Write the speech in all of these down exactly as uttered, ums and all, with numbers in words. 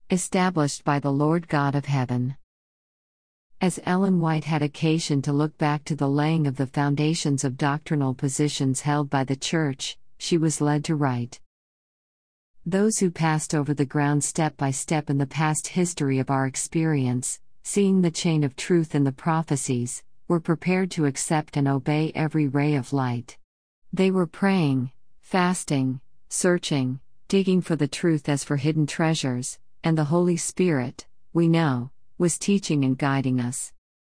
Established by the Lord God of Heaven. As Ellen White had occasion to look back to the laying of the foundations of doctrinal positions held by the Church, she was led to write. Those who passed over the ground step by step in the past history of our experience, seeing the chain of truth in the prophecies, were prepared to accept and obey every ray of light. They were praying, fasting, searching, digging for the truth as for hidden treasures, and the Holy Spirit, we know, was teaching and guiding us.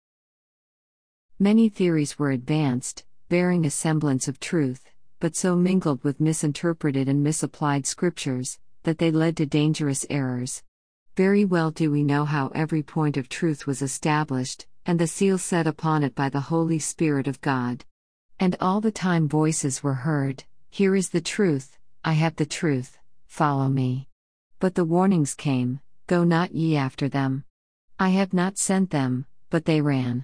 Many theories were advanced, bearing a semblance of truth, but so mingled with misinterpreted and misapplied scriptures, that they led to dangerous errors. Very well do we know how every point of truth was established, and the seal set upon it by the Holy Spirit of God. And all the time voices were heard, "Here is the truth, I have the truth, follow me." But the warnings came, "Go not ye after them. I have not sent them," but they ran.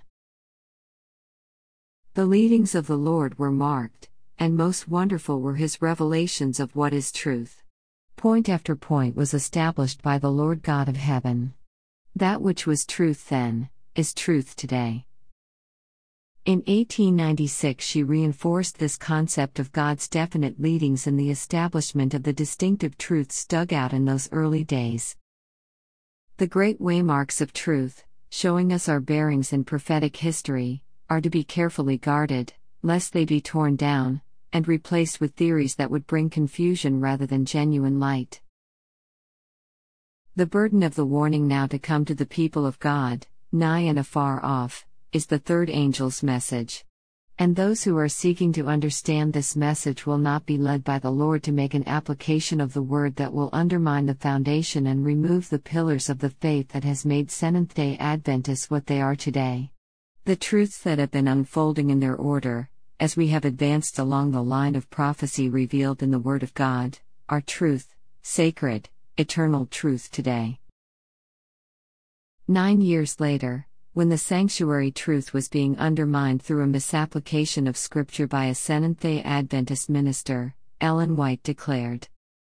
The leadings of the Lord were marked, and most wonderful were his revelations of what is truth. Point after point was established by the Lord God of Heaven. That which was truth then, is truth today. In eighteen ninety-six she reinforced this concept of God's definite leadings in the establishment of the distinctive truths dug out in those early days. The great waymarks of truth, showing us our bearings in prophetic history, are to be carefully guarded, lest they be torn down, and replaced with theories that would bring confusion rather than genuine light. The burden of the warning now to come to the people of God, nigh and afar off, is the third angel's message. And those who are seeking to understand this message will not be led by the Lord to make an application of the word that will undermine the foundation and remove the pillars of the faith that has made Seventh-day Adventists what they are today. The truths that have been unfolding in their order, as we have advanced along the line of prophecy revealed in the Word of God, are truth, sacred, eternal truth today. Nine years later, when the sanctuary truth was being undermined through a misapplication of Scripture by a Seventh-day Adventist minister, Ellen White declared,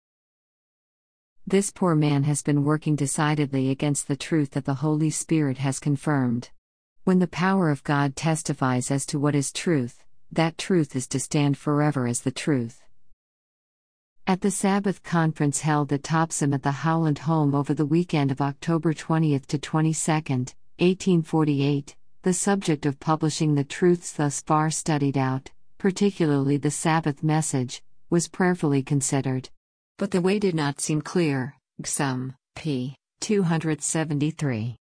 "This poor man has been working decidedly against the truth that the Holy Spirit has confirmed. When the power of God testifies as to what is truth, that truth is to stand forever as the truth." At the Sabbath conference held at Topsham at the Howland home over the weekend of October twentieth to twenty-second, eighteen forty-eight, the subject of publishing the truths thus far studied out, particularly the Sabbath message, was prayerfully considered. But the way did not seem clear. G S U M, p. two seventy-three.